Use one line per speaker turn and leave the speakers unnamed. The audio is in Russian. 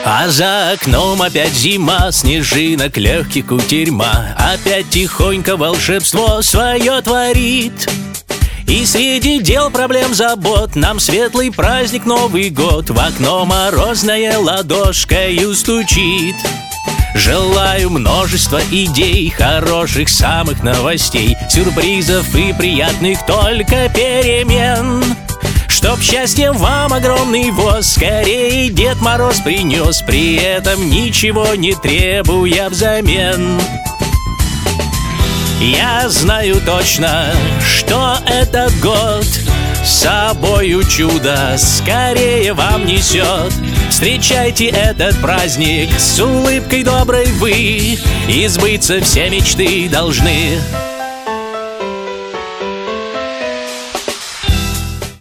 А за окном опять зима, снежинок легких кутерьма. Опять тихонько волшебство свое творит. И среди дел, проблем, забот нам светлый праздник Новый год в окно морозная ладошкою стучит. Желаю множества идей, хороших самых новостей, сюрпризов и приятных только перемен. Чтоб счастье вам огромный воз скорее Дед Мороз принес, при этом ничего не требуя взамен. Я знаю точно, что этот год с собою чудо скорее вам несет. Встречайте этот праздник с улыбкой доброй вы, и сбыться все мечты должны.